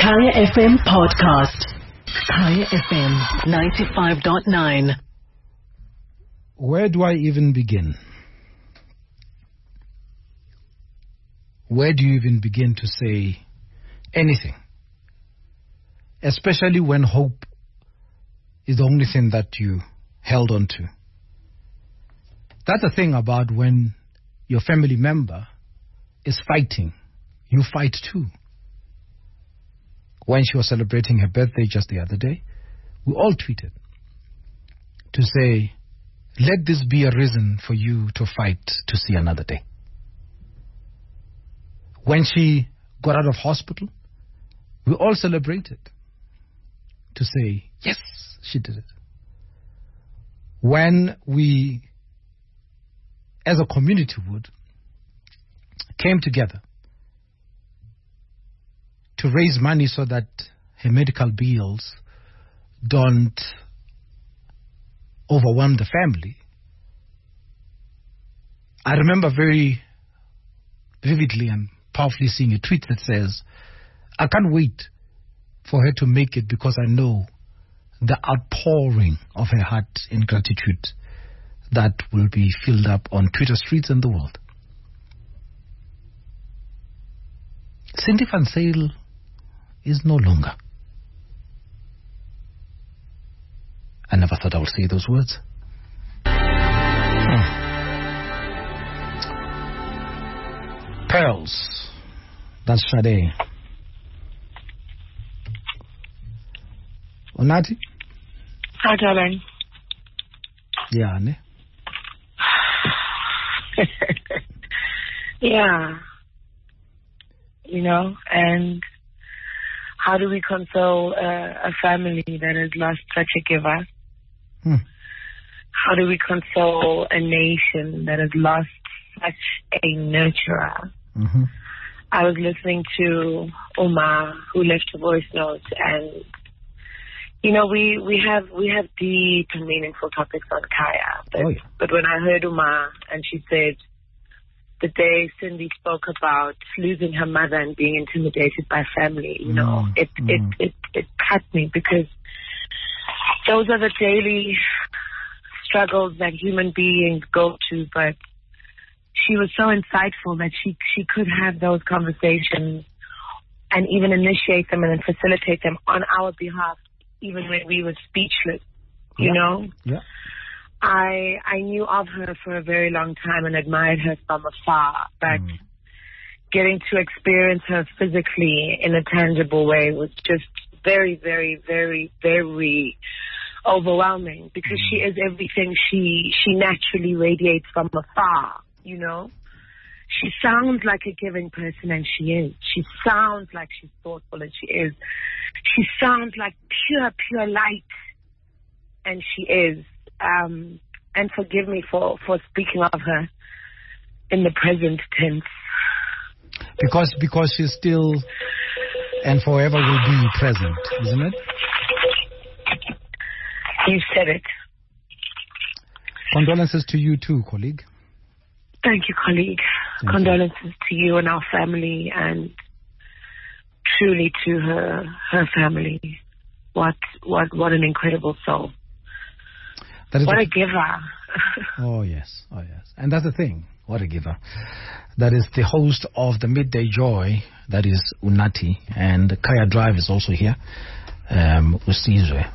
Kaya FM podcast. Kaya FM 95.9. Where do I even begin? Where do you even begin to say anything? Especially when hope is the only thing that you held on to. That's the thing about when your family member is fighting. You fight too. When she was celebrating her birthday just the other day, we all tweeted to say, let this be a reason for you to fight to see another day. When she got out of hospital, we all celebrated to say, yes, she did it. When we, as a community came together to raise money so that her medical bills don't overwhelm the family. I remember very vividly and powerfully seeing a tweet that says, I can't wait for her to make it because I know the outpouring of her heart in gratitude that will be filled up on Twitter streets in the world. Cindy Van Zyl is no longer. I never thought I would say those words. Pearls. That's Sade. Unathi? Hi, darling. Yeah, ne? Yeah. You know, and how do we console a family that has lost such a giver? How do we console a nation that has lost such a nurturer? Mm-hmm. I was listening to Uma, who left a voice note, and you know, we have deep and meaningful topics on Kaya. But when I heard Uma and she said the day Cindy spoke about losing her mother and being intimidated by family, you know, it cut me, because those are the daily struggles that human beings go to. But she was so insightful that she could have those conversations and even initiate them and then facilitate them on our behalf, even when we were speechless, you know? Yeah. I knew of her for a very long time and admired her from afar, but getting to experience her physically in a tangible way was just very, very, very, very overwhelming, because she is everything she naturally radiates from afar, you know? She sounds like a giving person, and she is. She sounds like she's thoughtful, and she is. She sounds like pure light, and she is. And forgive me for speaking of her in the present tense. Because she's still and forever will be present, isn't it? You said it. Condolences to you too, colleague. Thank you, colleague. Condolences to you and our family, and truly to her family. What an incredible soul. What a giver. Oh, yes. And that's the thing. What a giver. That is the host of the Midday Joy. That is Unathi. And Kaya Drive is also here. Usizwe.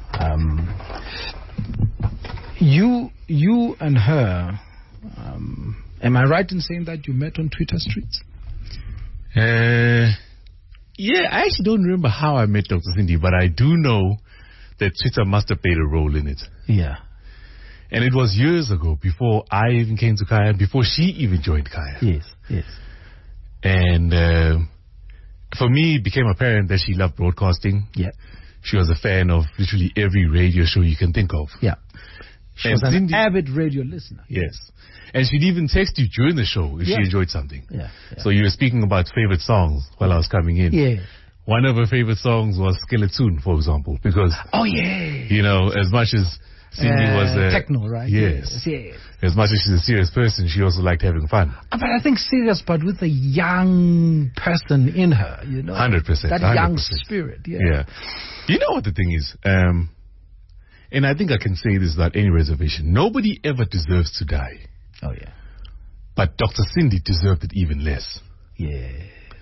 You and her, am I right in saying that you met on Twitter streets? Yeah, I actually don't remember how I met Dr. Cindy, but I do know that Twitter must have played a role in it. Yeah. And it was years ago, before I even came to Kaya, before she even joined Kaya. Yes. And for me, it became apparent that she loved broadcasting. Yeah. She was a fan of literally every radio show you can think of. Yeah. She was an avid radio listener. Yes. And she'd even text you during the show if she enjoyed something. Yeah. So you were speaking about favorite songs while I was coming in. Yeah. One of her favorite songs was Skeleton, for example, because, you know, as much as Cindy was a techno, right? Yes. Yes. As much as she's a serious person, she also liked having fun. But I think serious, but with a young person in her, 100%. That 100%. young spirit, Yeah. You know what the thing is? And I think I can say this without any reservation. Nobody ever deserves to die. Oh, yeah. But Dr. Cindy deserved it even less. Yeah.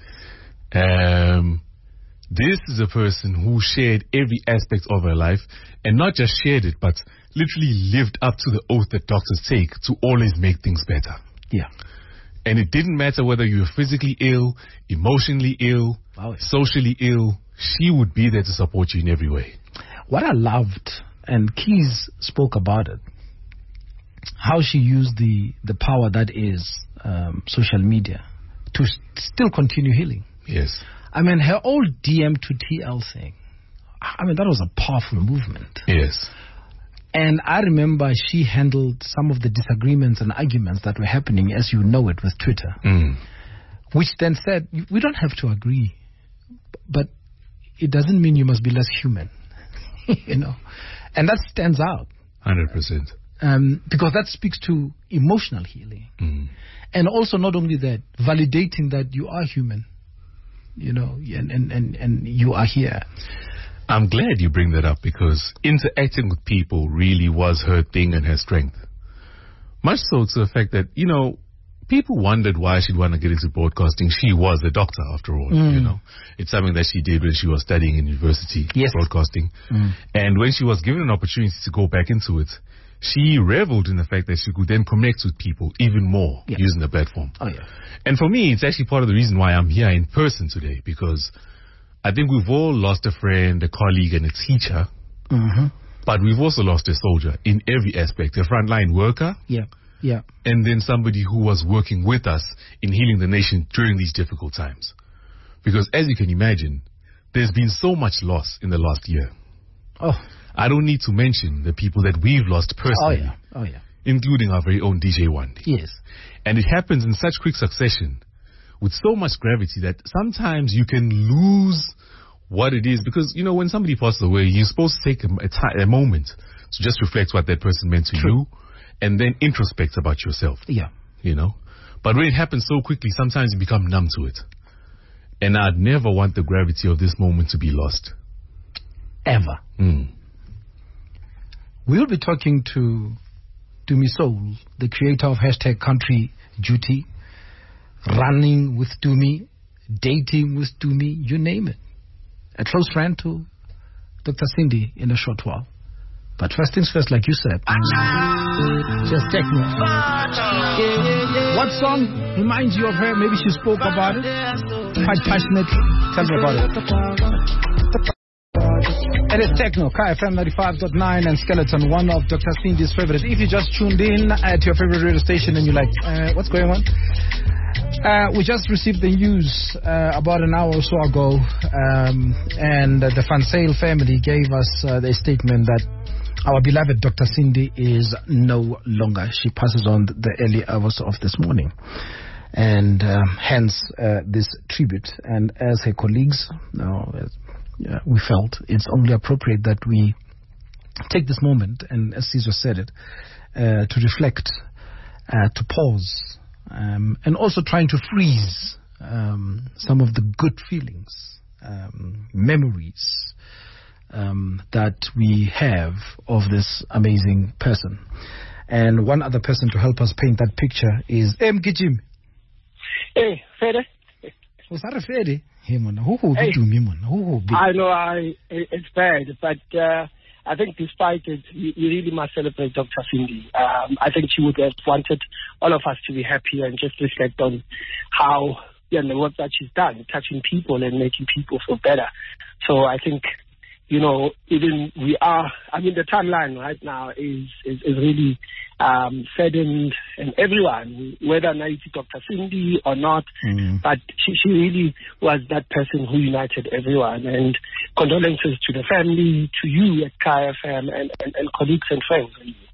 This is a person who shared every aspect of her life, and not just shared it, but literally lived up to the oath that doctors take to always make things better. Yeah. And it didn't matter whether you were physically ill, emotionally ill, socially ill, she would be there to support you in every way. What I loved, and Keys spoke about it, how she used the power that is social media to still continue healing. Yes. I mean, her old DM to TL thing, I mean, that was a powerful movement. Yes. And I remember she handled some of the disagreements and arguments that were happening, as you know it, with Twitter, which then said, we don't have to agree, but it doesn't mean you must be less human, And that stands out. 100%. Because that speaks to emotional healing. And also not only that, validating that you are human, and you are here. I'm glad you bring that up because interacting with people really was her thing and her strength. Much so to the fact that, people wondered why she'd want to get into broadcasting. She was a doctor after all, It's something that she did when she was studying in university, broadcasting. And when she was given an opportunity to go back into it, she reveled in the fact that she could then connect with people even more using the platform. Oh, yeah. And for me, it's actually part of the reason why I'm here in person today, because I think we've all lost a friend, a colleague, and a teacher. But we've also lost a soldier in every aspect, a frontline worker. Yeah. And then somebody who was working with us in healing the nation during these difficult times. Because as you can imagine, there's been so much loss in the last year. Oh. I don't need to mention the people that we've lost personally. Oh, yeah. Including our very own DJ Wandi. Yes. And it happens in such quick succession with so much gravity that sometimes you can lose what it is. Because, when somebody passes away, you're supposed to take a moment to just reflect what that person meant to you and then introspect about yourself. Yeah. But when it happens so quickly, sometimes you become numb to it. And I'd never want the gravity of this moment to be lost. Ever. We'll be talking to Dumi Soul, the creator of #Country Duty, running with Dumi, dating with Dumi, you name it. A close friend to Dr. Cindy in a short while. But first things first, like you said, just techno. What song reminds you of her? Maybe she spoke about it quite passionately. Tell me about it. It is Techno, Kaya FM 95.9 and Skeleton, one of Dr. Cindy's favorites. If you just tuned in at your favorite radio station and you're like, what's going on? We just received the news about an hour or so ago, and the Fansale family gave us the statement that our beloved Dr. Cindy is no longer. She passes on the early hours of this morning. And hence this tribute. And as her colleagues, we felt it's only appropriate that we take this moment, and as Caesar said it, to reflect, to pause, and also trying to freeze some of the good feelings, memories that we have of this amazing person. And one other person to help us paint that picture is Mgijim. Hey, Fede. Was that a Fede? Hey, I know it's bad, but I think despite it, you really must celebrate Dr. Cindy. I think she would have wanted all of us to be happy and just reflect on how the work that she's done, touching people and making people feel better. So I think, even the timeline right now is really saddened, and everyone, whether or not it's Dr. Cindy or not, but she really was that person who united everyone. And condolences to the family, to you at Kaya FM, and colleagues and friends.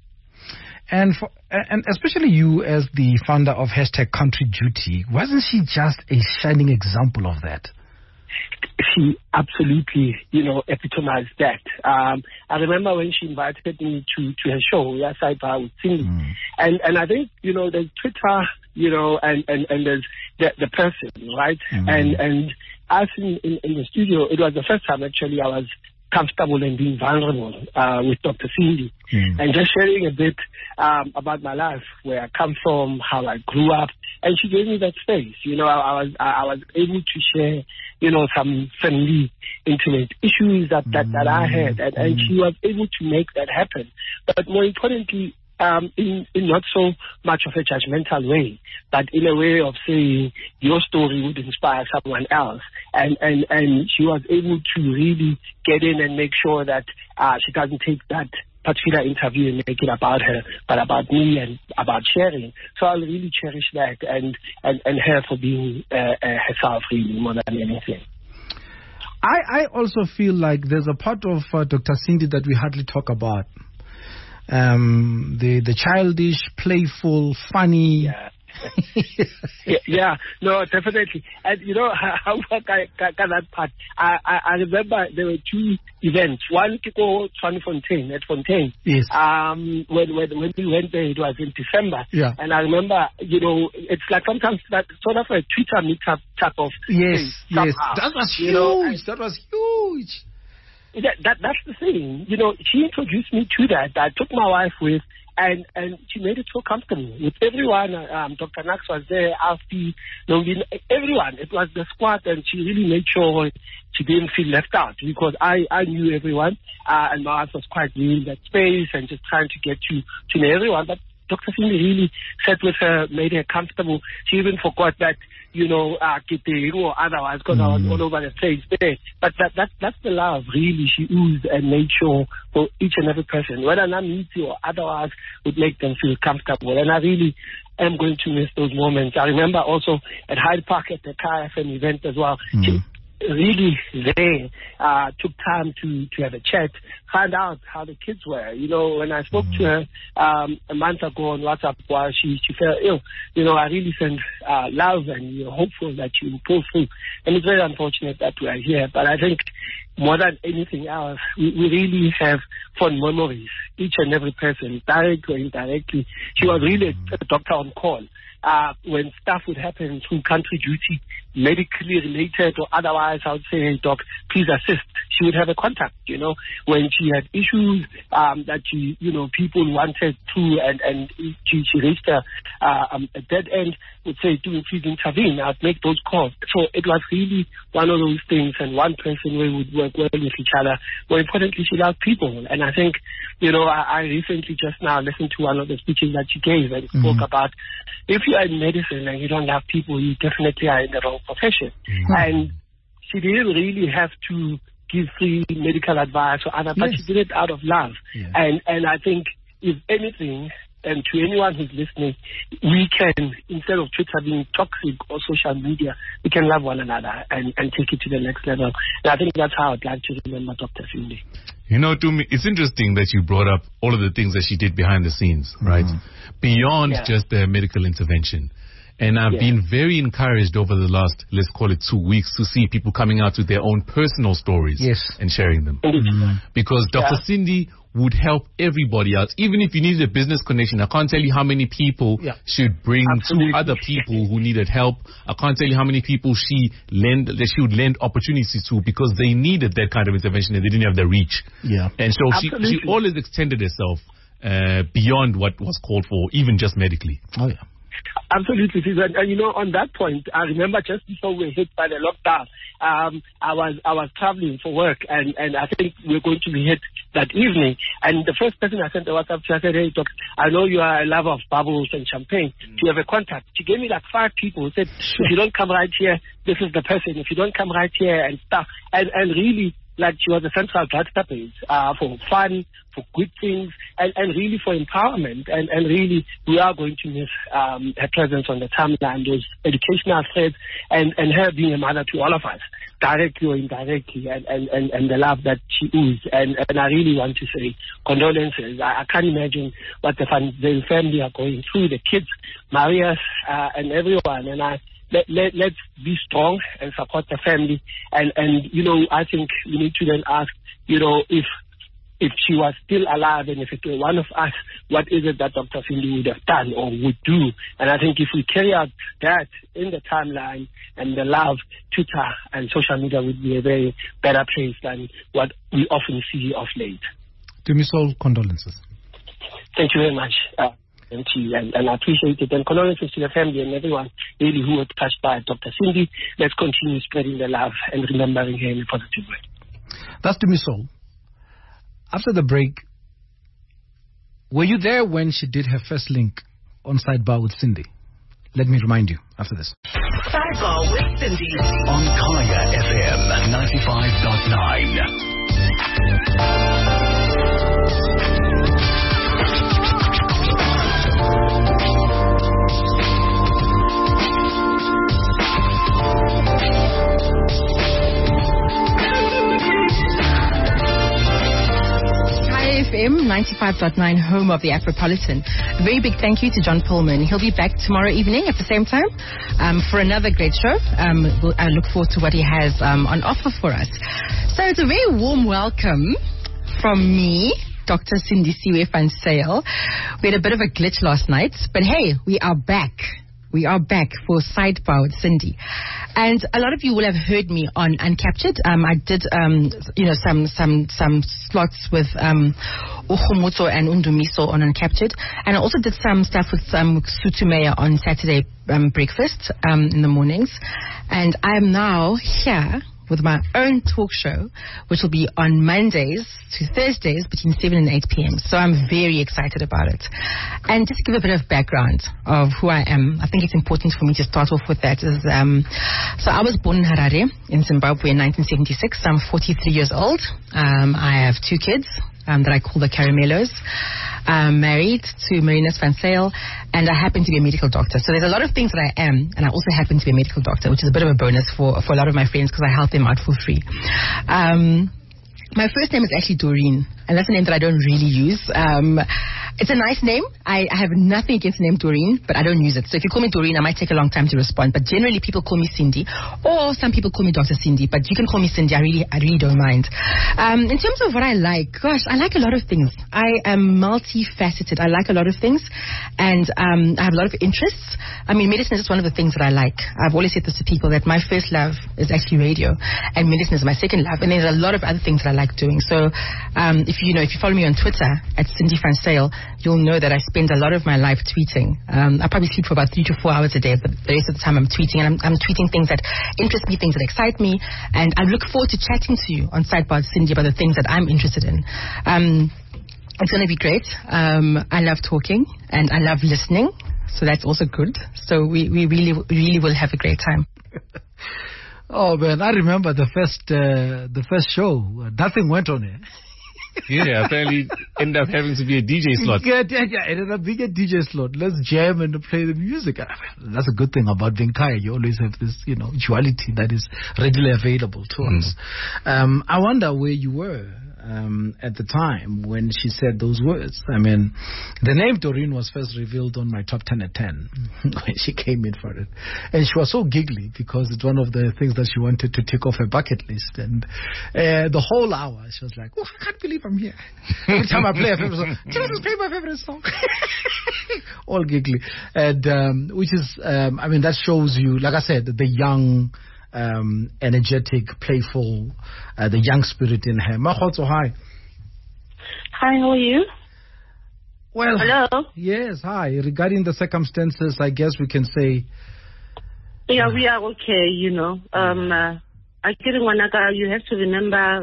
And especially you as the founder of #Country Duty, wasn't she just a shining example of that? she absolutely, epitomized that. I remember when she invited me to her show, Sidebar with Cindy. And I think, there's Twitter, and there's the person, right? And us in the studio, it was the first time actually I was comfortable and being vulnerable with Dr. Cindy, and just sharing a bit about my life, where I come from, how I grew up, and she gave me that space. I was able to share, some family intimate issues that I had, and she was able to make that happen. But more importantly, in not so much of a judgmental way, but in a way of saying your story would inspire someone else. And she was able to really get in and make sure that she doesn't take that particular interview and make it about her, but about me and about sharing. So I'll really cherish that and her for being herself, really, more than anything. I also feel like there's a part of Dr. Cindy that we hardly talk about. The childish, playful, funny. Yeah, no, definitely. And how I got that part. I remember there were two events. One to go at Fontaine. Yes. When we went there, it was in December. Yeah. And I remember, it's like sometimes that sort of a Twitter meetup type of thing. Yes. That was huge. That was huge. That's the thing. She introduced me to that. I took my wife with, and she made it so comfortable with everyone. Dr. Nax was there, Alfie, everyone. It was the squad, and she really made sure she didn't feel left out, because I knew everyone, and my wife was quite new in that space and just trying to get to know everyone. But Dr. Cindy really sat with her, made her comfortable. She even forgot that, or otherwise, because I was all over the place there. But that's the love, really, she oozed and made sure for each and every person, whether not meet you or otherwise, would make them feel comfortable. And I really am going to miss those moments. I remember also at Hyde Park at the KFM event as well. She really there took time to have a chat, find out how the kids were. When I spoke to her a month ago on WhatsApp while she felt ill, I really sent love, and hopeful that she will pull through. And it's very unfortunate that we are here, but I think more than anything else, we really have fond memories, each and every person, directly or indirectly. She was really a doctor on call. When stuff would happen through country duty, medically related or otherwise, I would say, hey, doc, please assist. She would have a contact, when she had issues that people wanted to, and she reached a dead end, would say, please intervene. I'd make those calls. So it was really one of those things, and one person where we would work well with each other. More importantly, she loved people. And I think, I recently just now listened to one of the speeches that she gave, and spoke about, if you are in medicine and you don't love people, you definitely are in the wrong profession. And she didn't really have to give free medical advice or other, but she did it out of love. And I think, if anything, and to anyone who's listening, we can, instead of Twitter being toxic or social media, we can love one another and take it to the next level. And I think that's how I'd like to remember Dr. Cindy. To me, it's interesting that you brought up all of the things that she did behind the scenes, right? Beyond just the medical intervention. And I've been very encouraged over the last, let's call it 2 weeks, to see people coming out with their own personal stories and sharing them. Because Dr. Cindy would help everybody else. Even if you needed a business connection, I can't tell you how many people should bring to other people who needed help. I can't tell you how many people she would lend opportunities to, because they needed that kind of intervention and they didn't have the reach. And so she always extended herself beyond what was called for, even just medically. Absolutely. And on that point, I remember just before we were hit by the lockdown, I was traveling for work, and I think we were going to be hit that evening. And the first person I sent a WhatsApp to, I said, hey, doc, I know you are a lover of bubbles and champagne. Do you have a contact? She gave me like 5 people who said, if you don't come right here, this is the person. If you don't come right here and stuff. And really, like, she was a central database for fun, for good things, and really for empowerment. And really, we are going to miss her presence on the timeline, those educational threads, and her being a mother to all of us, directly or indirectly, and the love that she oozed. And I really want to say condolences. I can't imagine what the family are going through, the kids, Marius, and everyone. And I let's be strong and support the family. And I think we need to then ask, if she was still alive and if it were one of us, what is it that Dr. Cindy would have done or would do? And I think if we carry out that in the timeline and the love, Twitter and social media would be a very better place than what we often see of late. Dumisol, condolences. Thank you very much. And I appreciate it. And condolences to the family and everyone really who was touched by Dr. Cindy. Let's continue spreading the love and remembering her in a positive way. That's Dumisol. After the break, were you there when she did her first link on Sidebar with Cindy? Let me remind you after this. Sidebar with Cindy on Kaya FM 95.9. FM 95.9, home of the Afropolitan. A very big thank you to John Pullman. He'll be back tomorrow evening at the same time for another great show. I look forward to what he has on offer for us. So it's a very warm welcome from me, Dr. Cindy Siwe van Zyl. We had a bit of a glitch last night, but hey, we are back. We are back for Sidebar with Cindy. And a lot of you will have heard me on Uncaptured. I did, some slots with Ukhumuto and Undumiso on Uncaptured. And I also did some stuff with Sutumeya on Saturday breakfast in the mornings. And I'm now here with my own talk show, which will be on Mondays to Thursdays between 7 and 8 p.m. So I'm very excited about it. And just to give a bit of background of who I am, I think it's important for me to start off with that. So I was born in Harare in Zimbabwe in 1976. I'm 43 years old. I have 2 kids that I call the Caramelos. I'm married to Marinus van Zyl, and I happen to be a medical doctor. So there's a lot of things that I am, and I also happen to be a medical doctor, which is a bit of a bonus for a lot of my friends because I help them out for free. My first name is actually Doreen, and that's a name that I don't really use. It's a nice name. I have nothing against the name Doreen, but I don't use it. So if you call me Doreen, I might take a long time to respond. But generally, people call me Cindy, or some people call me Dr. Cindy. But you can call me Cindy. I really don't mind. In terms of what I like, gosh, I like a lot of things. I am multifaceted. I like a lot of things, and I have a lot of interests. I mean, medicine is one of the things that I like. I've always said this to people that my first love is actually radio, and medicine is my second love. And there's a lot of other things that I like doing. So if you follow me on Twitter at Cindy van Zyl, you'll know that I spend a lot of my life tweeting. I probably sleep for about 3 to 4 hours a day, but the rest of the time I'm tweeting, and I'm tweeting things that interest me, things that excite me, and I look forward to chatting to you on Sidebar Cindy about the things that I'm interested in. It's going to be great. I love talking, and I love listening, so that's also good. So we really will have a great time. Oh man, I remember the first show. Nothing went on it. Yeah, apparently ended up having to be a DJ slot. Yeah, ended up being a DJ slot. Let's jam and play the music. That's a good thing about being Kaya. You always have this, duality that is readily available to us. I wonder where you were at the time when she said those words. I mean, the name Doreen was first revealed on my top 10 at 10 when she came in for it. And she was so giggly because it's one of the things that she wanted to tick off her bucket list. And the whole hour, she was like, oh, I can't believe I'm here. Every time I play a favorite song, can I just play my favorite song? All giggly. And which is, that shows you, like I said, the young, energetic, playful, the young spirit in her. Mahotso, hi. Hi, how are you? Well, hello. Yes, hi. Regarding the circumstances, I guess we can say. Yeah, we are okay. I didn't want to. You have to remember,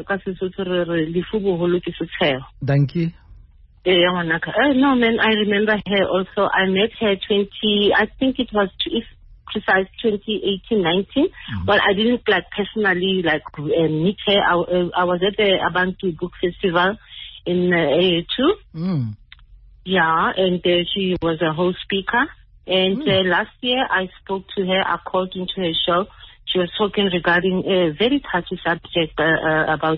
Thank you. No, man, I remember her also. I met her I think it was precise 2018-19, but I didn't personally meet her. I was at the Abantu Book Festival in AA2. Yeah, and she was a host speaker. And last year I spoke to her. I called into her show. She was talking regarding a very touchy subject about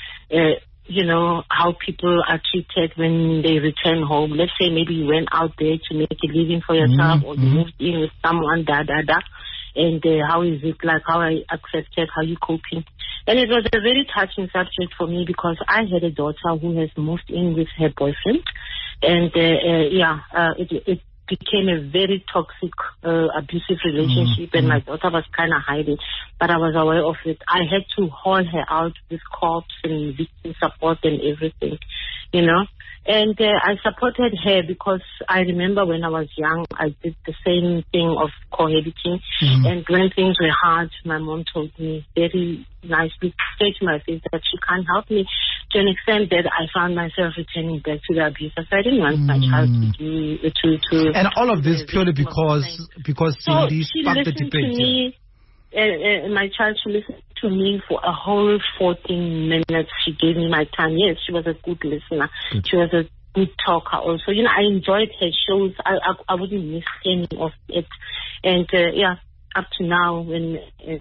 how people are treated when they return home. Let's say maybe you went out there to make a living for yourself, or you moved in with someone, and how is it like, how I accepted, how you coping. And it was a very touching subject for me because I had a daughter who has moved in with her boyfriend, and it became a very toxic, abusive relationship, and my daughter was kind of hiding, but I was aware of it. I had to haul her out with cops and victim support and everything, you know. And I supported her because I remember when I was young, I did the same thing of cohabiting. And when things were hard, my mom told me very nicely, straight to my face, that she can't help me, to an extent that I found myself returning back to the abuse. So I didn't want my child to And all of this purely because Cindy sparked the debate. My child, she listened to me for a whole 14 minutes. She gave me my time. Yes, she was a good listener. Good. She was a good talker also. You know, I enjoyed her shows. I wouldn't miss any of it. And up to now, when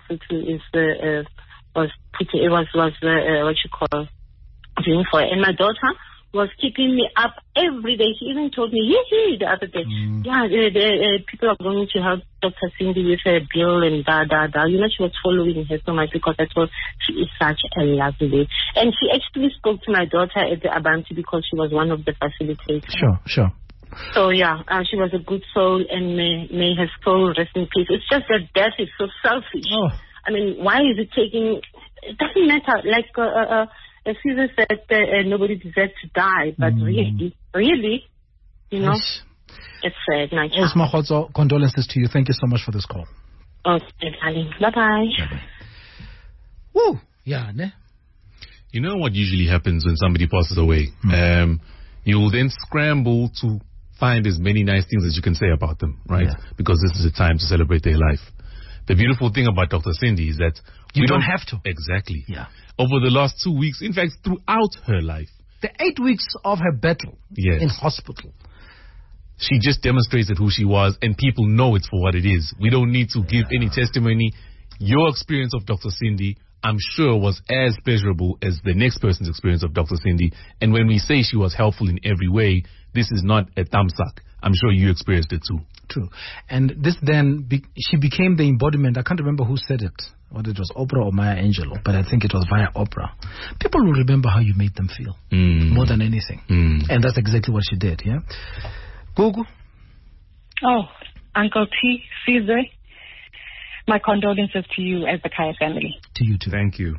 doing for it. And my daughter was keeping me up every day. She even told me, the other day, people are going to help Dr. Cindy with her bill and da. You know, she was following her so much because I thought she is such a lovely. And she actually spoke to my daughter at the Abantu because she was one of the facilitators. Sure. So, she was a good soul, and may her soul rest in peace. It's just that death is so selfish. I mean, why is it taking... It doesn't matter. Like... As Caesar said, nobody deserves to die, but really, you know, it's sad. Osma Khotso, condolences to you. Thank you so much for this call. Okay, darling. Bye-bye. Woo! Yeah, ne? You know what usually happens when somebody passes away? You will then scramble to find as many nice things as you can say about them, right? Yeah. Because this is a time to celebrate their life. The beautiful thing about Dr. Cindy is that you don't have to. Exactly. Yeah. Over the last 2 weeks, in fact, throughout her life. The 8 weeks of her battle in hospital. She just demonstrated who she was, and people know it for what it is. We don't need to give any testimony. Your experience of Dr. Cindy, I'm sure, was as pleasurable as the next person's experience of Dr. Cindy. And when we say she was helpful in every way, this is not a thumbsuck. I'm sure you experienced it too. True. And this then, she became the embodiment. I can't remember who said it, whether it was Oprah or Maya Angelou, but I think it was via Oprah. People will remember how you made them feel more than anything. And that's exactly what she did, yeah? Gugu? Oh, Uncle T, Caesar, my condolences to you as the Kaya family. To you too. Thank you.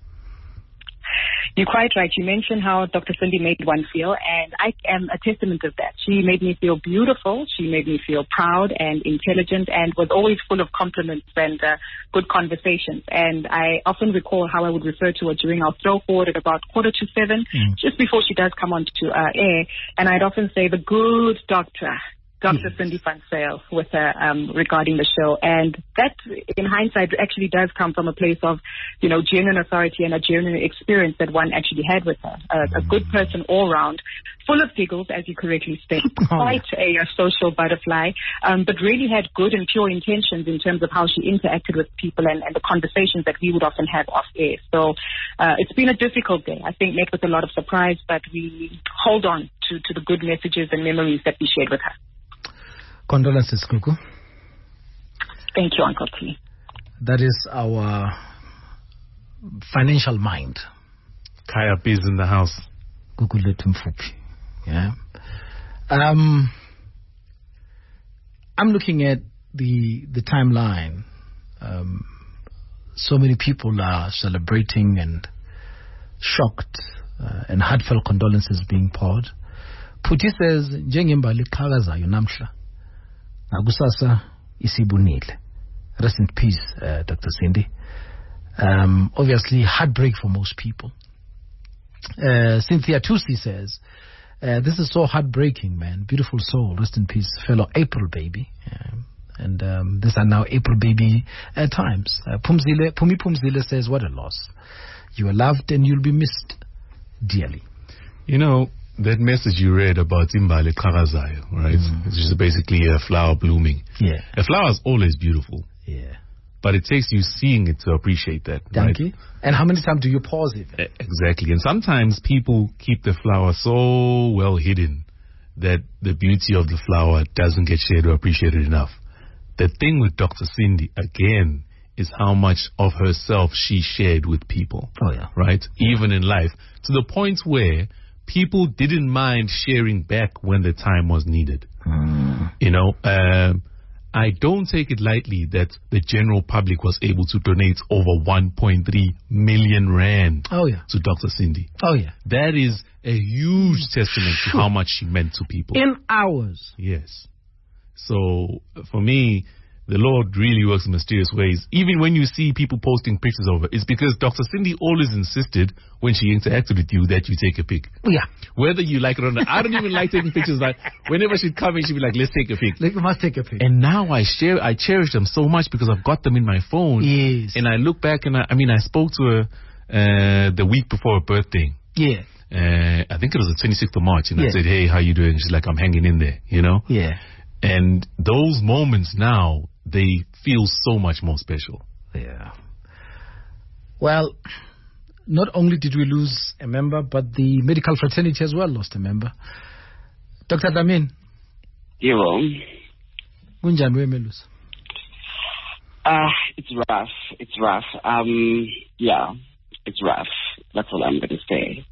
You're quite right. You mentioned how Dr. Cindy made one feel, and I am a testament of that. She made me feel beautiful. She made me feel proud and intelligent, and was always full of compliments and good conversations. And I often recall how I would refer to her during our throw forward at about 6:45, just before she does come on to air. And I'd often say, the good doctor, Dr. Cindy van Zyl, with her regarding the show. And that, in hindsight, actually does come from a place of, you know, genuine authority and a genuine experience that one actually had with her. A good person all round, full of giggles, as you correctly stated, quite a social butterfly, but really had good and pure intentions in terms of how she interacted with people and the conversations that we would often have off air. So it's been a difficult day, I think, met with a lot of surprise, but we hold on to the good messages and memories that we shared with her. Condolences, Kuku. Thank you, Uncle T. That is our financial mind. Kaya Biz in the house. Kuku Letumfupi. Yeah. I'm looking at the timeline. So many people are celebrating and shocked, and heartfelt condolences being poured. Puti says, "Njengemba liqhakaza yonamhla. Agusasa isibunile." Rest in peace, Dr. Cindy. Obviously, heartbreak for most people. Cynthia Tusi says, "This is so heartbreaking, man. Beautiful soul. Rest in peace, fellow April baby." And these are now April baby times. Pumi Pumzile says, "What a loss. You are loved and you'll be missed dearly." You know, that message you read about Imbali Karazayo, right? It's just basically a flower blooming. Yeah. A flower is always beautiful. Yeah. But it takes you seeing it to appreciate that. Thank right? you. And how many times do you pause it? Exactly. And sometimes people keep the flower so well hidden that the beauty of the flower doesn't get shared or appreciated enough. the thing with Dr. Cindy, again, is how much of herself she shared with people. Oh, yeah. Right? Even in life. To the point where people didn't mind sharing back when the time was needed. You know, I don't take it lightly that the general public was able to donate over 1.3 million rand to Dr. Cindy. Oh, yeah. That is a huge testament to how much she meant to people. In hours. Yes. So, for me, the Lord really works in mysterious ways. Even when you see people posting pictures of her, it's because Dr. Cindy always insisted when she interacted with you that you take a pic. Yeah. Whether you like it or not. I don't even like taking pictures. Like, whenever she'd come in, she'd be like, let's take a pic. Like, we must take a pic. And now I cherish them so much because I've got them in my phone. Yes. And I look back and I spoke to her the week before her birthday. Yeah. I think it was the 26th of March. And I said, hey, how you doing? She's like, I'm hanging in there, you know? Yeah. And those moments now, they feel so much more special. Yeah. Well, not only did we lose a member, but the medical fraternity as well lost a member. Dr. Dlamini. Hello. Kunjani wemelus? It's rough. It's rough. Yeah, it's rough. That's all I'm going to say.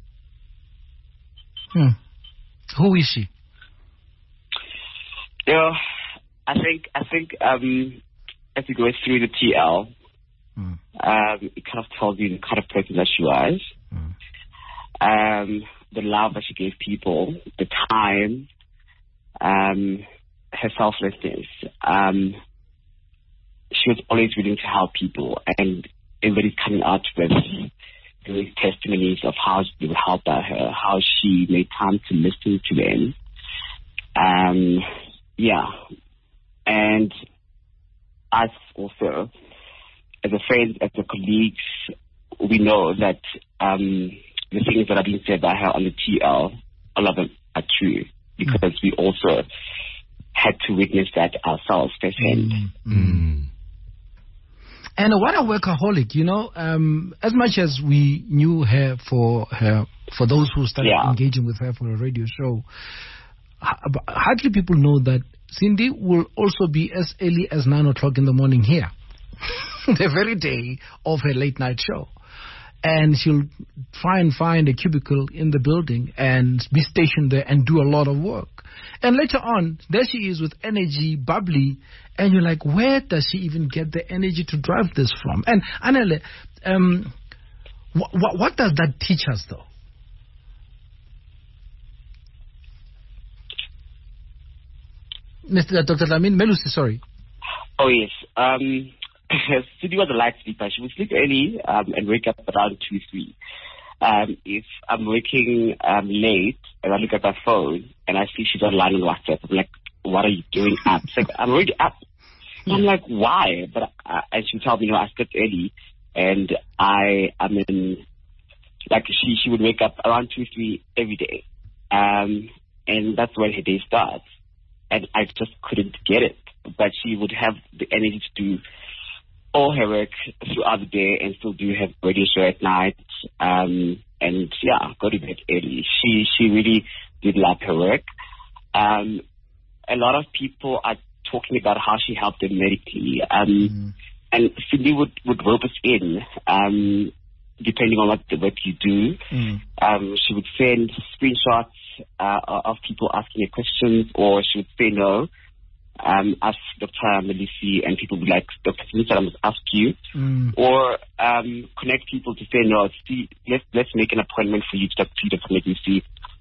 Who is she? You know, I think as you go through the TL, it kind of tells you the kind of person that she was, the love that she gave people, the time, her selflessness. She was always willing to help people, and everybody's coming out with these testimonies of how they would help her, how she made time to listen to them. Yeah. And us also, as a friend, as a colleagues, we know that the things that are being said by her on the TL, all of them are true, because we also had to witness that ourselves firsthand. And what a workaholic, you know, as much as we knew her for those who started engaging with her for a radio show, hardly people know that Cindy will also be as early as 9 o'clock in the morning here, the very day of her late night show. And she'll try and find a cubicle in the building and be stationed there and do a lot of work. And later on, there she is with energy, bubbly, and you're like, where does she even get the energy to drive this from? And Anele, what does that teach us, though? Mr. Dr. Dlamini, Melusi, sorry. Oh, yes. Cindy was a light sleeper. She would sleep early and wake up around 2, 3. If I'm waking late and I look at my phone and I see she's online on WhatsApp, I'm like, what are you doing up? It's like, I'm already up. I'm like, why? But and she would tell me, I slept early and I'm in, like, she would wake up around 2, 3 every day. And that's when her day starts. And I just couldn't get it. But she would have the energy to do all her work throughout the day and still do her radio show at night. And yeah, go to bed early. She really did love her work. A lot of people are talking about how she helped them medically. And Cindy would rope us in, depending on what the work you do. She would send screenshots of people asking her questions, or she would say no. Ask Dr. Melisi, and people would be like, Dr. Smith, I must ask you. Or connect people to say, no, see, let's make an appointment for you to talk to Dr. Melisi.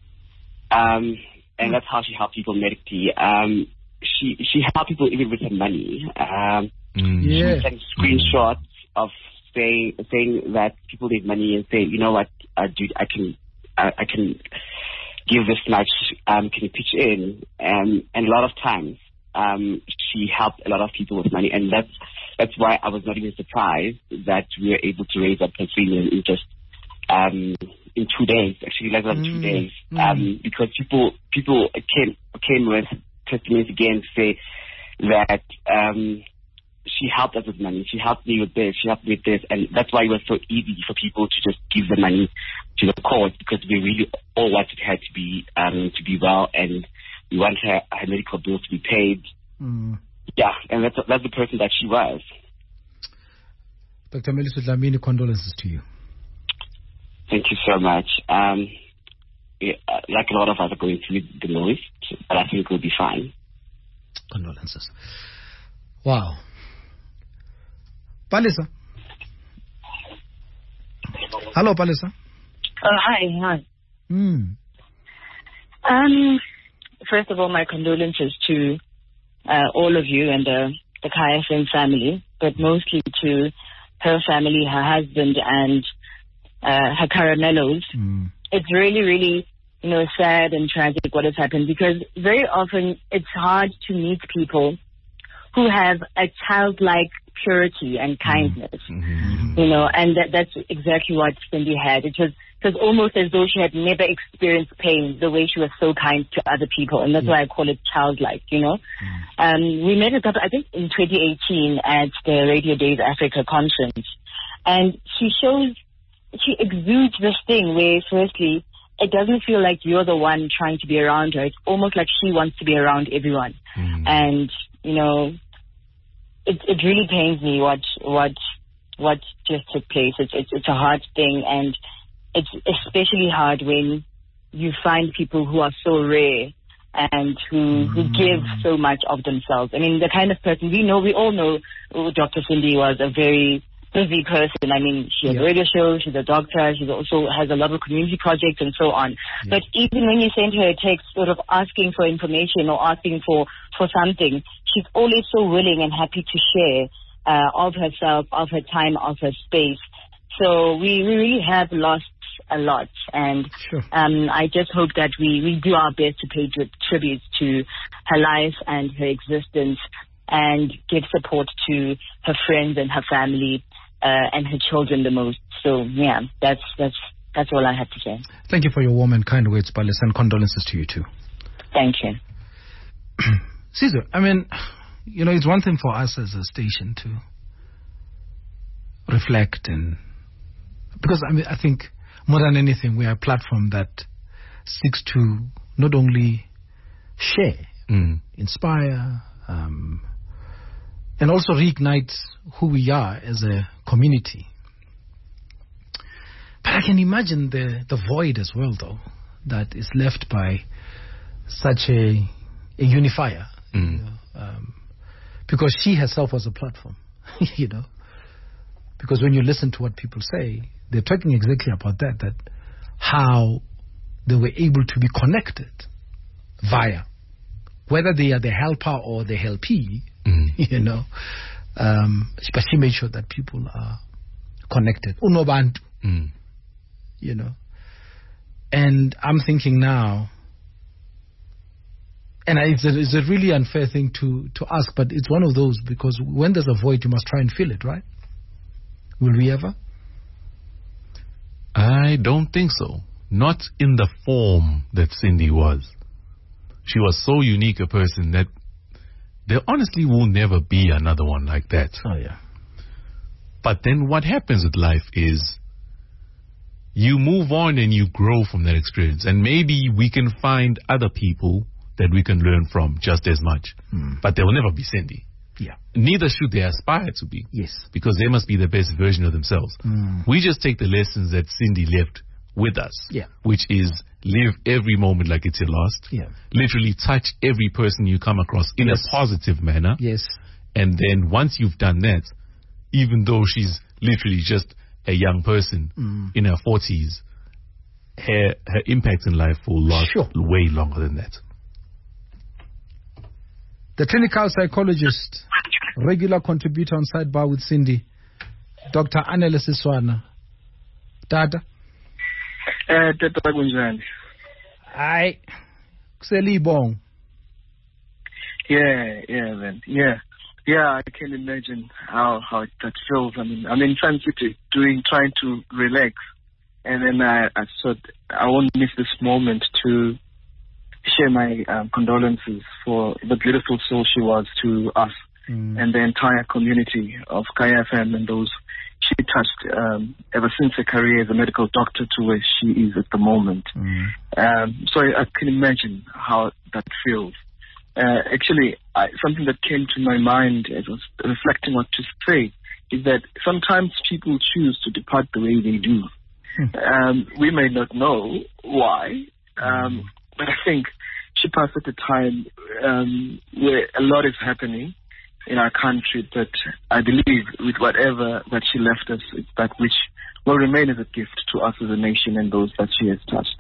And that's how she helped people medically. She helped people even with her money. She would send screenshots of saying that people need money and say, you know what, dude, I can give this much. Can you pitch in? And a lot of times, she helped a lot of people with money, and that's why I was not even surprised that we were able to raise up her premium in just in 2 days, actually less than 2 days, because people came with testimonies again to say that she helped us with money, she helped me with this, she helped me with this, and that's why it was so easy for people to just give the money to the cause, because we really all wanted her to be well, and we want her medical bills to be paid. and that's the person that she was. Dr. Meliswa Dlamini, condolences to you. Thank you so much. Like a lot of us are going through the most, but I think we'll be fine. Condolences. Wow. Palisa. Hello, Palisa. Hi. First of all, my condolences to all of you and the Kaya FM family, but mostly to her family, her husband, and her caramellos. It's really, really, sad and tragic what has happened, because very often it's hard to meet people who have a childlike purity and kindness, and that's exactly what Cindy had. It was almost as though she had never experienced pain, the way she was so kind to other people, and that's why I call it childlike, We met a couple, I think in 2018 at the Radio Days Africa conference, and she exudes this thing where, firstly, it doesn't feel like you're the one trying to be around her. It's almost like she wants to be around everyone. And, it really pains me what just took place. It's a hard thing, and it's especially hard when you find people who are so rare and who give so much of themselves. I mean, the kind of person we all know Dr. Cindy was a very busy person. I mean, she has a radio show, she's a doctor, she also has a lot of community projects and so on. But even when you send her a text sort of asking for information or asking for something, she's always so willing and happy to share of herself, of her time, of her space. So we really have lost a lot, and I just hope that we do our best to pay tribute to her life and her existence, and give support to her friends and her family and her children the most. So that's all I have to say. Thank you for your warm and kind words, Palisa, and condolences to you too. Thank you. Caesar, I mean, it's one thing for us as a station to reflect, and because I think more than anything, we are a platform that seeks to not only share, inspire, and also reignite who we are as a community. But I can imagine the void as well, though, that is left by such a unifier. Because she herself was a platform, Because when you listen to what people say, they're talking exactly about that how they were able to be connected via, whether they are the helper or the helpee, but she made sure that people are connected. Unobantu, And I'm thinking now, and it's a really unfair thing to ask, but it's one of those, because when there's a void, you must try and fill it, right? Will we ever? I don't think so. Not in the form that Cindy was. She was so unique a person that there honestly will never be another one like that. Oh, yeah. But then what happens with life is you move on and you grow from that experience. And maybe we can find other people that we can learn from just as much. But there will never be Cindy. Yeah. Neither should they aspire to be. Yes. Because they must be the best version of themselves. We just take the lessons that Cindy left with us. Yeah. Which is live every moment like it's your last. Yeah. Literally touch every person you come across in a positive manner. Yes. And then once you've done that, even though she's literally just a young person in her 40s, her impact in life will last way longer than that. The clinical psychologist, regular contributor on Sidebar with Cindy, Dr. Anele Siswana. Tata? Tata kunjani? Aye. Kuselibong. Yeah, man. Yeah, I can imagine how that feels. I mean, I'm in Sun City trying to relax, and then I thought I won't miss this moment to share my condolences for the beautiful soul she was to us and the entire community of Kaya FM and those she touched ever since her career as a medical doctor to where she is at the moment. So I can imagine how that feels. Actually, something that came to my mind as I was reflecting what to say is that sometimes people choose to depart the way they do. We may not know why, but I think she passed at a time where a lot is happening in our country that I believe with whatever that she left us, it's that which will remain as a gift to us as a nation and those that she has touched.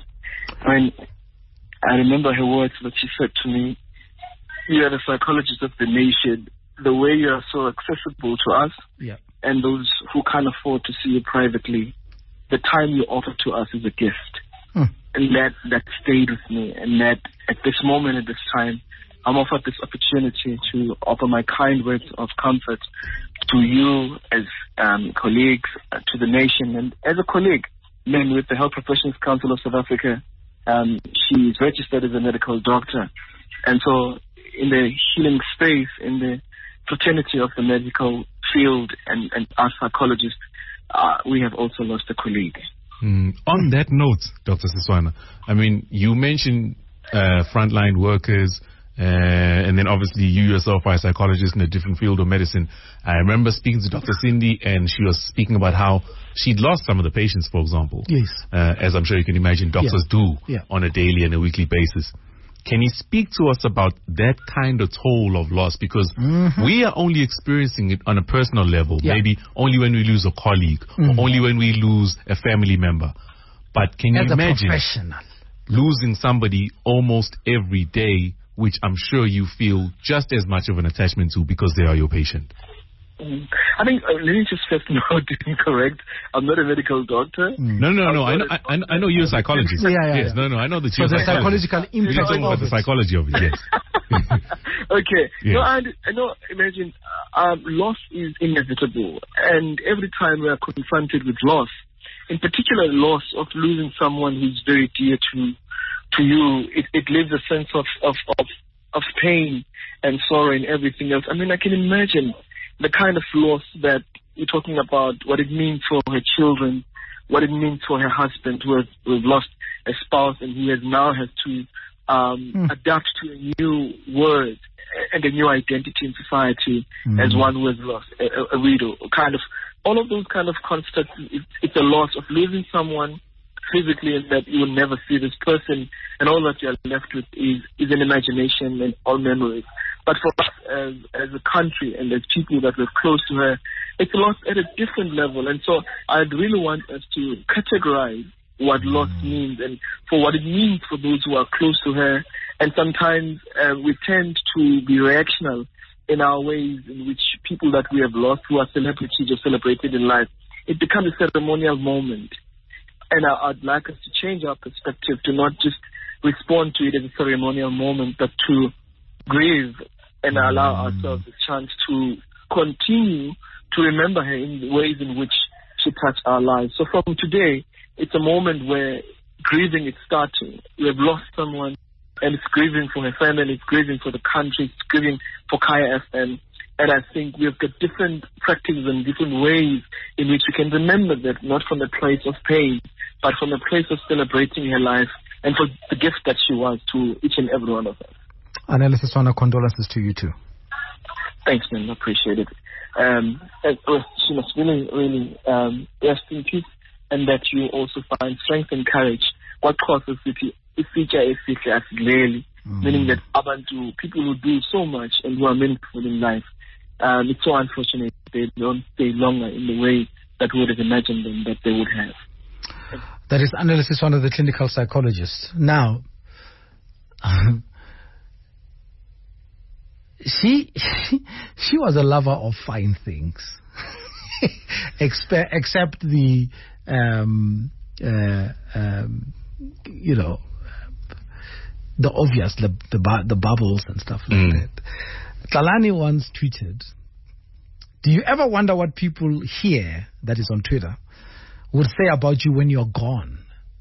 I remember her words that she said to me, "You are the psychologist of the nation. The way you are so accessible to us and those who can't afford to see you privately, the time you offer to us is a gift." And that stayed with me. And that at this moment, at this time, I'm offered this opportunity to offer my kind words of comfort to you as colleagues, to the nation, and as a colleague, then with the Health Professions Council of South Africa. She is registered as a medical doctor. And so in the healing space, in the fraternity of the medical field and our psychologists, we have also lost a colleague. On that note, Dr. Siswana, I mean, you mentioned frontline workers, and then obviously you yourself are a psychologist in a different field of medicine. I remember speaking to Dr. Cindy, and she was speaking about how she'd lost some of the patients, for example. Yes. As I'm sure you can imagine, doctors do on a daily and a weekly basis. Can you speak to us about that kind of toll of loss? Because we are only experiencing it on a personal level, maybe only when we lose a colleague, or only when we lose a family member. But can you imagine losing somebody almost every day, which I'm sure you feel just as much of an attachment to because they are your patient? I think, let me just first note, incorrect. I'm not a medical doctor. No. I know you're a psychologist. Yes, I know that you're a psychologist. Psychological impact. You're talking about the psychology of it, yes. Okay. Yeah. No, I know, imagine, loss is inevitable. And every time we are confronted with loss, in particular loss of losing someone who's very dear to you, it leaves a sense of pain and sorrow and everything else. I mean, I can imagine the kind of loss that you're talking about, what it means for her children, what it means for her husband who has lost a spouse and who now has to adapt to a new world and a new identity in society as one who has lost a widow. Kind of all of those kind of constructs. It's a loss of losing someone physically, and that you will never see this person, and all that you're left with is an imagination and all memories. But for us as a country and as people that were close to her, it's a loss at a different level. And so I'd really want us to categorize what loss means and for what it means for those who are close to her. And sometimes we tend to be reactional in our ways in which people that we have lost, who are celebrities or celebrated in life, it becomes a ceremonial moment. And I'd like us to change our perspective to not just respond to it as a ceremonial moment, but to grieve and allow ourselves a chance to continue to remember her in the ways in which she touched our lives. So from today, it's a moment where grieving is starting. We have lost someone, and it's grieving for her family, it's grieving for the country, it's grieving for Kaya FM. And I think we've got different practices and different ways in which we can remember that, not from a place of pain, but from a place of celebrating her life and for the gift that she was to each and every one of us. Analysis on our condolences to you too. Thanks, man. I appreciate it. She must really rest in peace, and that you also find strength and courage. What causes it clearly, meaning that abantu, people who do so much and who are meaningful in life, it's so unfortunate they don't stay longer in the way that we would have imagined them that they would have. That is Analysis, one of the clinical psychologists. Now, she was a lover of fine things, except the the obvious, the bubbles and stuff like that. Talani once tweeted, "Do you ever wonder what people here, that is on Twitter, would say about you when you're gone?"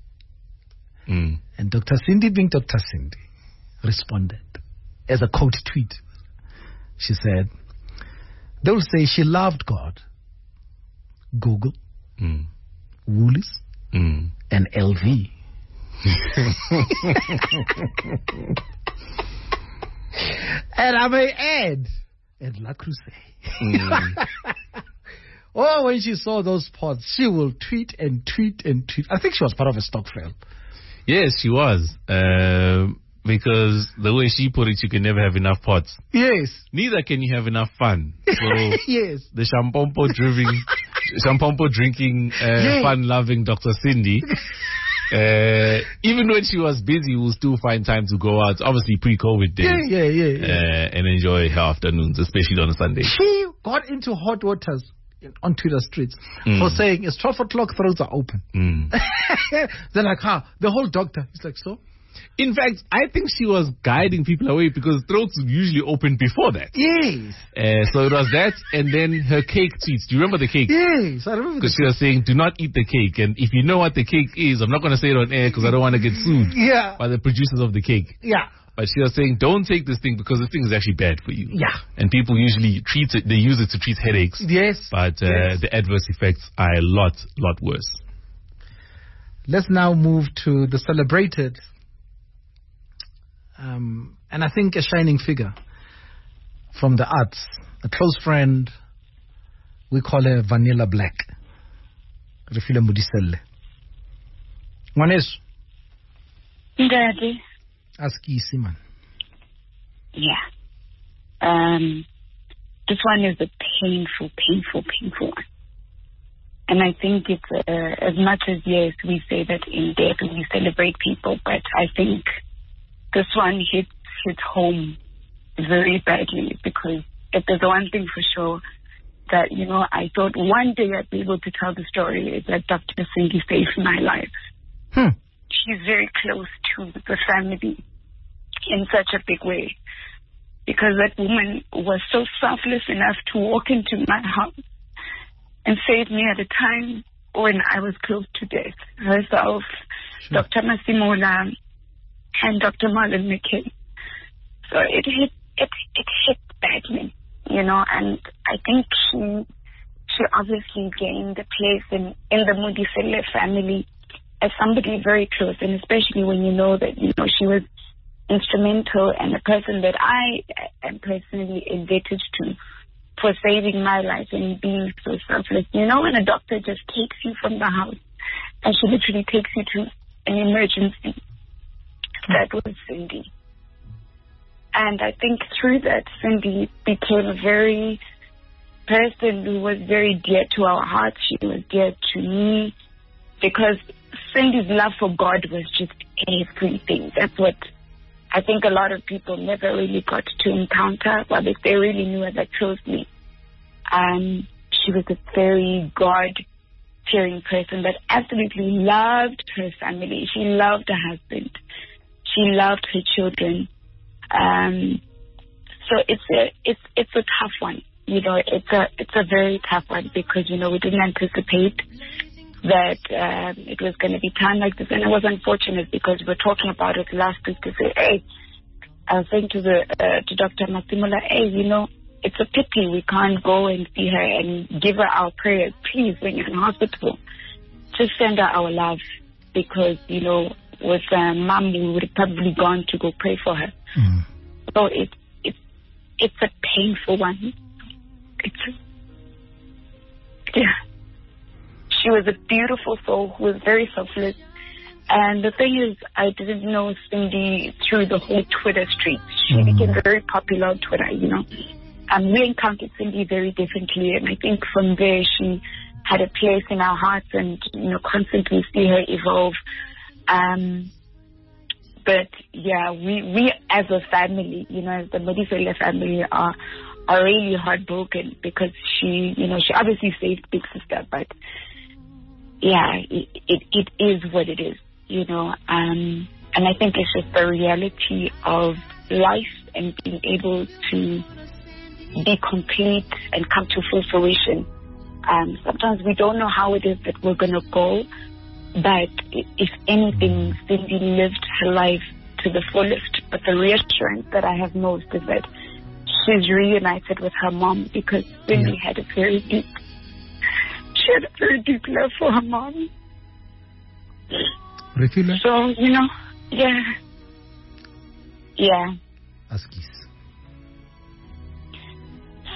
And Dr. Cindy, being Dr. Cindy, responded as a quote tweet. She said, "They'll say she loved God, Google, Woolies, and LV." And I may add, at La Crusade. Oh, when she saw those pods, she will tweet and tweet and tweet. I think she was part of a Stokvel. Yes, she was. Because the way she put it, you can never have enough pots. Yes. Neither can you have enough fun. So yes. The Shampompo drinking, fun-loving Dr. Cindy, even when she was busy, we'll still find time to go out, obviously pre-COVID days. Yeah. And enjoy her afternoons, especially on a Sunday. She got into hot waters on Twitter streets for saying it's 12 o'clock, throats are open. They're like, the whole doctor. He's like, so? In fact, I think she was guiding people away because throats would usually open before that. Yes. So it was that, and then her cake tweets. Do you remember the cake? Yes, I remember. Because she was saying, do not eat the cake. And if you know what the cake is, I'm not going to say it on air because I don't want to get sued by the producers of the cake. Yeah. But she was saying, don't take this thing because this thing is actually bad for you. Yeah. And people usually they use it to treat headaches. Yes. But the adverse effects are a lot worse. Let's now move to the celebrated, and I think a shining figure from the arts, a close friend. We call her Vanilla Black. Refile Modiselle. Ngwaneso. Daddy. Ask easy, man. Yeah. This one is a painful one. And I think it's, as much as, yes, we say that in death we celebrate people, but I think this one hits home very badly because if there's one thing for sure that, I thought one day I'd be able to tell the story is that Dr. Cindy saved my life. She's very close to the family in such a big way because that woman was so selfless enough to walk into my house and save me at a time when I was close to death. Herself, sure. Dr. Masimula, and Dr. Marlon McKay. So it hit badly, and I think she obviously gained a place in the Modiselle family as somebody very close, and especially when you know that, she was instrumental and a person that I am personally indebted to for saving my life and being so selfless. When a doctor just takes you from the house and she literally takes you to an emergency, that was Cindy. And I think through that, Cindy became a very person who was very dear to our hearts. She was dear to me because Cindy's love for God was just everything. That's what I think a lot of people never really got to encounter, but if they really knew her that closely. She was a very God-fearing person that absolutely loved her family. She loved her husband. She loved her children. So it's a tough one. It's a very tough one because, we didn't anticipate that it was going to be time like this. And it was unfortunate because we were talking about it last week to say, hey, I was saying to Dr. Masimula, hey, it's a pity we can't go and see her and give her our prayers. Please, when you're in hospital, just send her our love because, with Mom, we would have probably gone to go pray for her. So it's a painful one. She was a beautiful soul who was very selfless. And the thing is, I didn't know Cindy through the whole Twitter street. She became very popular on Twitter, we encountered Cindy very differently. And I think from there, she had a place in our hearts and, constantly see her evolve. But yeah, we as a family, as the Modiselle family are really heartbroken because she obviously saved Big Sister, but yeah, it is what it is, and I think it's just the reality of life and being able to be complete and come to full fruition. Sometimes we don't know how it is that we're going to go, but if anything, Cindy lived her life to the fullest. But the reassurance that I have most is that she's reunited with her mom because Cindy had a very deep love for her mom. Refila? So, yeah. Askis.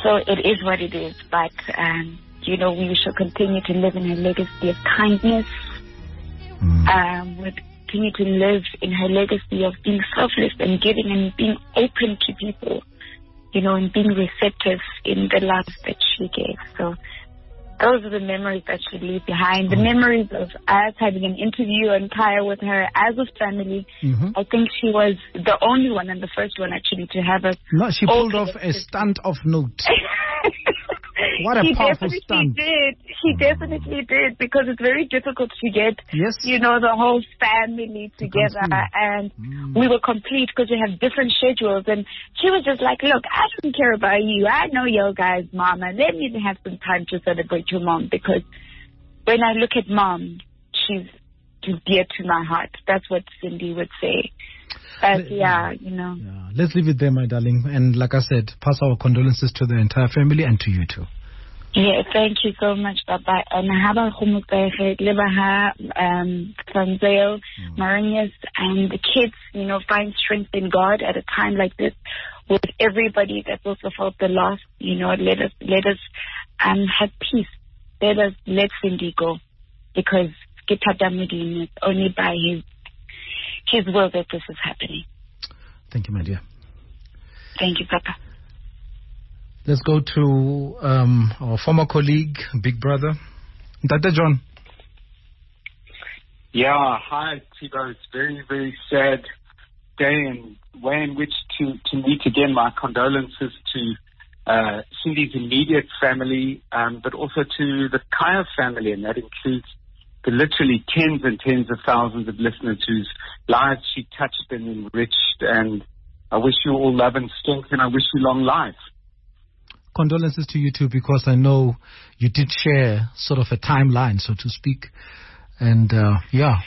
So it is what it is. But, you know, we shall continue to live in her legacy of kindness. We'll continue to live in her legacy of being selfless and giving and being open to people, you know, and being receptive in the love that she gave. So those are the memories that she leaves behind. The memories of us having an interview on Kaya with her as a family. I think she was the only one and the first one actually to have a... No, she pulled off a stunt of note. What a powerful stunt. She definitely did, because it's very difficult to get, you know, the whole family together. And we were complete because we have different schedules. And she was just like, look, I don't care about you. I know your guys' mama. Let me have some time to celebrate your mom, because when I look at mom, she's dear to my heart. That's what Cindy would say. But you know. Yeah. Let's leave it there, my darling. And like I said, pass our condolences to the entire family and to you too. Yeah, thank you so much, Papa. And Haba Khumukehe, Lebaha, Sanzale, Marinas, and the kids, you know, find strength in God at a time like this with everybody that's also felt the loss. You know, let us have peace. Let Cindy go, because it's only by his will that this is happening. Thank you, my dear. Thank you, Papa. Let's go to our former colleague, Big Brother, Dr. John. Yeah, hi, Tibo. It's very, very sad day and way in which to meet again. My condolences to Cindy's immediate family, but also to the Kaya family, and that includes the literally tens and tens of thousands of listeners whose lives she touched and enriched. And I wish you all love and strength, and I wish you long life. Condolences to you too, because I know you did share sort of a timeline, so to speak. And Yeah,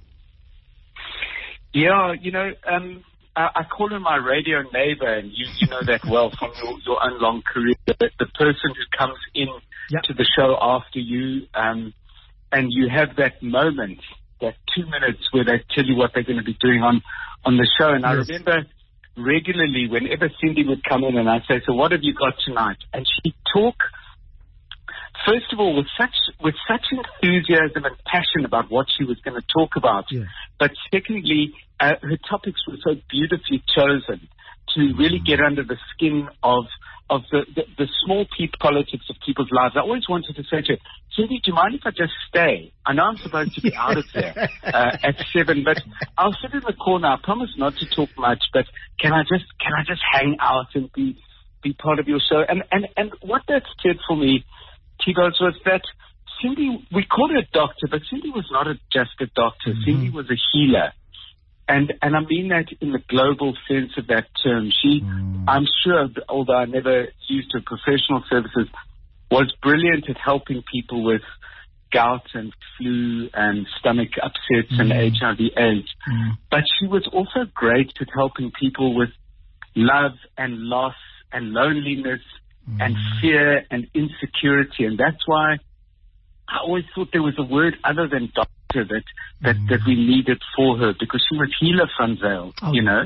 you know, I call her my radio neighbor, and you know that well from your own long career. The person who comes in to the show after you, and you have that moment, that 2 minutes where they tell you what they're going to be doing on the show. And I remember regularly whenever Cindy would come in and I'd say, so what have you got tonight? And she'd talk, first of all, with such enthusiasm and passion about what she was going to talk about. But secondly, her topics were so beautifully chosen to really get under the skin of the small politics of people's lives. I always wanted to say to her, Cindy, do you mind if I just stay? I know I'm supposed to be out of there at 7, but I'll sit in the corner. I promise not to talk much, but can I just hang out and be part of your show? And what that did for me, T-Bones, was that Cindy, we called her a doctor, but Cindy was not just a doctor. Cindy was a healer. And I mean that in the global sense of that term. She, I'm sure, although I never used her professional services, was brilliant at helping people with gout and flu and stomach upsets and HIV/AIDS. But she was also great at helping people with love and loss and loneliness and fear and insecurity. And that's why I always thought there was a word other than doctor that we needed for her, because she was healer van Zyl, you know,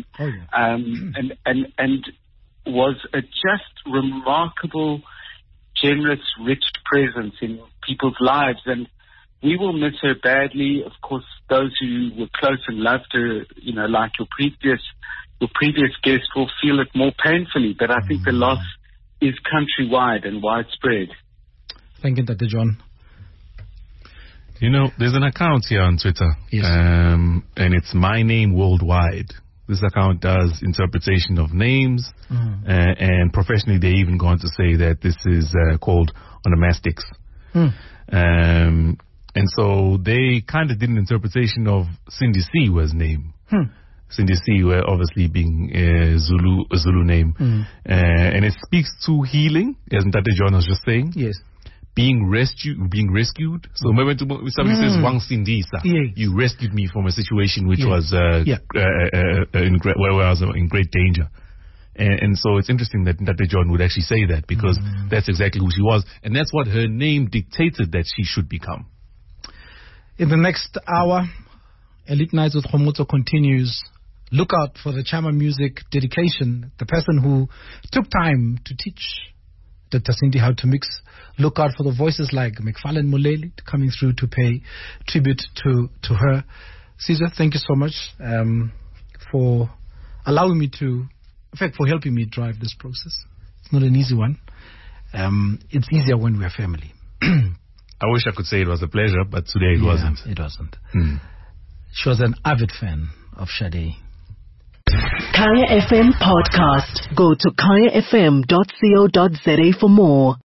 and was a just remarkable, generous, rich presence in people's lives. And we will miss her badly. Of course, those who were close and loved her, you know, like your previous guest, will feel it more painfully. But I think the loss is countrywide and widespread. Thank you, Dr. John. You know, there's an account here on Twitter, and it's My Name Worldwide. This account does interpretation of names, and professionally they even go on to say that this is called onomastics. And so they kind of did an interpretation of Cindy Siwa's name. Cindy Siwa obviously being a Zulu name. And it speaks to healing, as Dr. John was just saying. Being rescued. So when somebody says Wang Sindisa, you rescued me from a situation which was where I was in great danger. And so it's interesting that Dr. John would actually say that, because that's exactly who she was, and that's what her name dictated that she should become. In the next hour, Elite Nights with Khomotso continues. Look out for the Chama Music dedication, the person who took time to teach Dr. Cindy How to Mix. Look out for the voices like McFarlane Moleli coming through to pay tribute to her. Caesar, thank you so much for allowing me to, in fact, for helping me drive this process. It's not an easy one. It's easier when we're family. I wish I could say it was a pleasure, but today it wasn't. It wasn't. She was an avid fan of Sade. Kaya FM podcast. Go to kayafm.co.za for more.